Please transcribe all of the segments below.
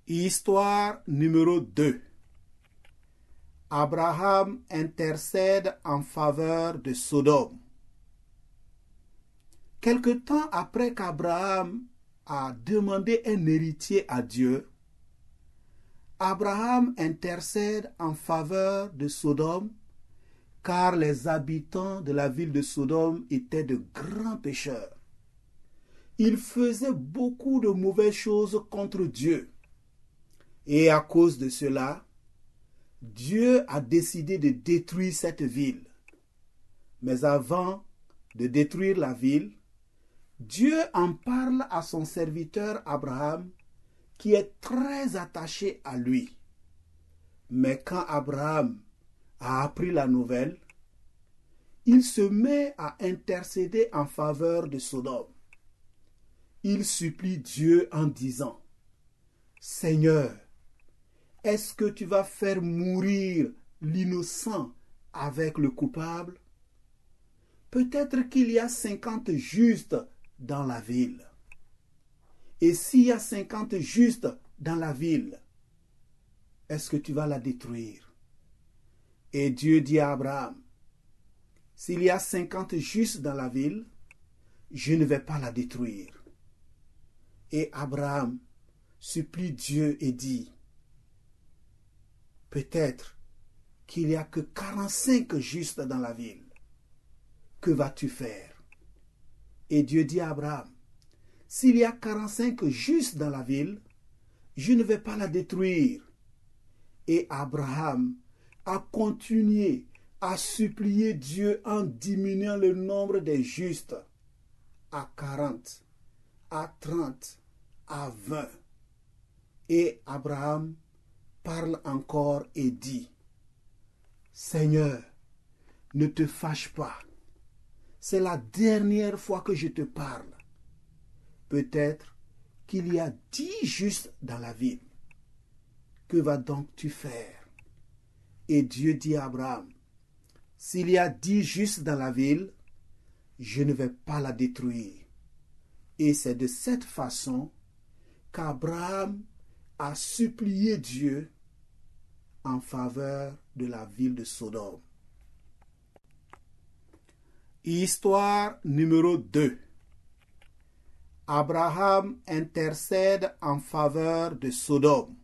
Histoire numéro 2. Abraham intercède en faveur de Sodome. Quelque temps après qu'Abraham a demandé un héritier à Dieu, Abraham intercède en faveur de Sodome car les habitants de la ville de Sodome étaient de grands pécheurs. Ils faisaient beaucoup de mauvaises choses contre Dieu. Et à cause de cela, Dieu a décidé de détruire cette ville. Mais avant de détruire la ville, Dieu en parle à son serviteur Abraham, qui est très attaché à lui. Mais quand Abraham a appris la nouvelle, il se met à intercéder en faveur de Sodome. Il supplie Dieu en disant: Seigneur, est-ce que tu vas faire mourir l'innocent avec le coupable? Peut-être qu'il y a 50 justes dans la ville. Et s'il y a 50 justes dans la ville, est-ce que tu vas la détruire? Et Dieu dit à Abraham: s'il y a 50 justes dans la ville, je ne vais pas la détruire. Et Abraham supplie Dieu et dit: peut-être qu'il n'y a que 45 justes dans la ville. Que vas-tu faire? Et Dieu dit à Abraham: s'il y a 45 justes dans la ville, je ne vais pas la détruire. Et Abraham a continué à supplier Dieu en diminuant le nombre des justes à 40, à 30, à 20. Et Abraham parle encore et dit: Seigneur, ne te fâche pas. C'est la dernière fois que je te parle. Peut-être qu'il y a 10 justes dans la ville. Que vas donc tu faire? Et Dieu dit à Abraham: s'il y a 10 justes dans la ville, je ne vais pas la détruire. Et c'est de cette façon qu'Abraham a supplié Dieu en faveur de la ville de Sodome. Histoire numéro 2. Abraham intercède en faveur de Sodome.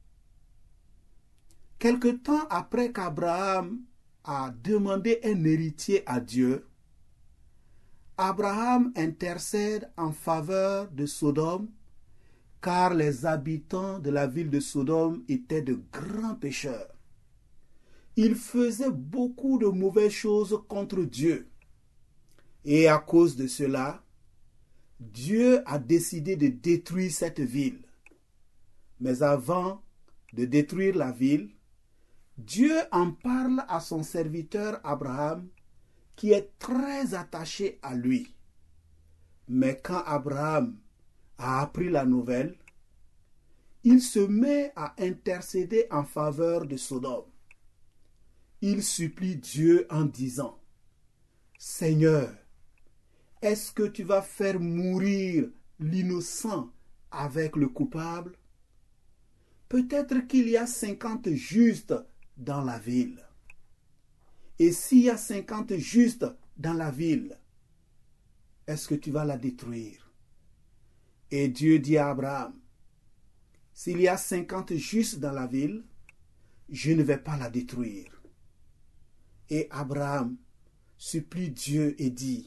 Quelque temps après qu'Abraham a demandé un héritier à Dieu, Abraham intercède en faveur de Sodome car les habitants de la ville de Sodome étaient de grands pécheurs. Ils faisaient beaucoup de mauvaises choses contre Dieu. Et à cause de cela, Dieu a décidé de détruire cette ville. Mais avant de détruire la ville, Dieu en parle à son serviteur Abraham, qui est très attaché à lui. Mais quand Abraham a appris la nouvelle, il se met à intercéder en faveur de Sodome. Il supplie Dieu en disant: Seigneur, est-ce que tu vas faire mourir l'innocent avec le coupable? Peut-être qu'il y a 50 justes dans la ville. Et s'il y a 50 justes dans la ville, est-ce que tu vas la détruire? Et Dieu dit à Abraham: s'il y a 50 justes dans la ville, je ne vais pas la détruire. Et Abraham supplie Dieu et dit: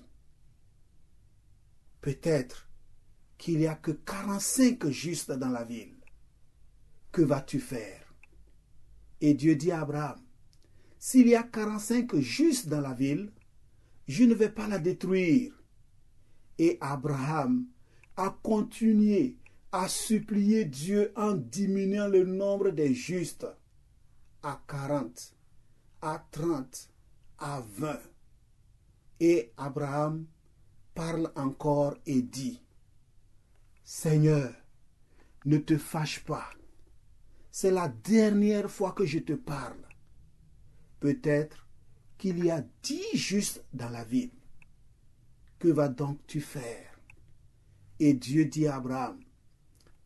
peut-être qu'il n'y a que 45 justes dans la ville. Que vas-tu faire? Et Dieu dit à Abraham: s'il y a 45 justes dans la ville, je ne vais pas la détruire. Et Abraham a continué à supplier Dieu en diminuant le nombre des justes à 40, à 30, à 20. Et Abraham parle encore et dit: Seigneur, ne te fâche pas. C'est la dernière fois que je te parle. Peut-être qu'il y a 10 justes dans la ville. Que vas donc tu faire? Et Dieu dit à Abraham: